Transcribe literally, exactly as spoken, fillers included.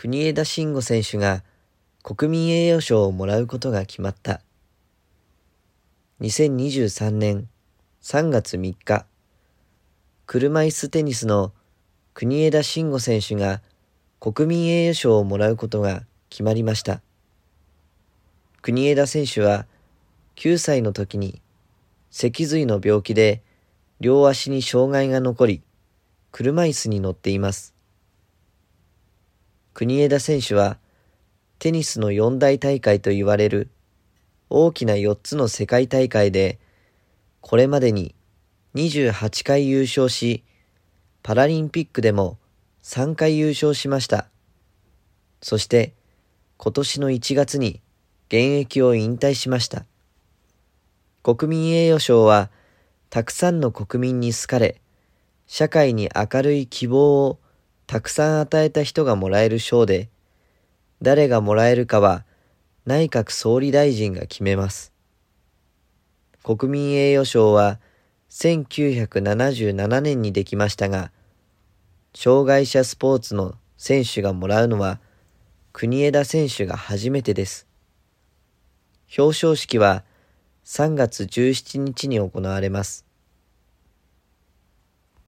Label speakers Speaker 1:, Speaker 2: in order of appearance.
Speaker 1: 国枝慎吾選手が国民栄誉賞をもらうことが決まった。にせんにじゅうさんねんさんがつみっか、車椅子テニスの国枝慎吾選手が国民栄誉賞をもらうことが決まりました。国枝選手はきゅうさいの時に脊髄の病気で両足に障害が残り、車椅子に乗っています。国枝選手はテニスの四大大会と言われる大きなよっつの世界大会でこれまでににじゅうはちかい優勝し、パラリンピックでもさんかい優勝しました。そして今年のいちがつに現役を引退しました。国民栄誉賞はたくさんの国民に好かれ、社会に明るい希望をたくさん与えた人がもらえる賞で、誰がもらえるかは内閣総理大臣が決めます。国民栄誉賞はせんきゅうひゃくななじゅうななねんにできましたが、障害者スポーツの選手がもらうのは国枝選手が初めてです。表彰式はさんがつじゅうしちにちに行われます。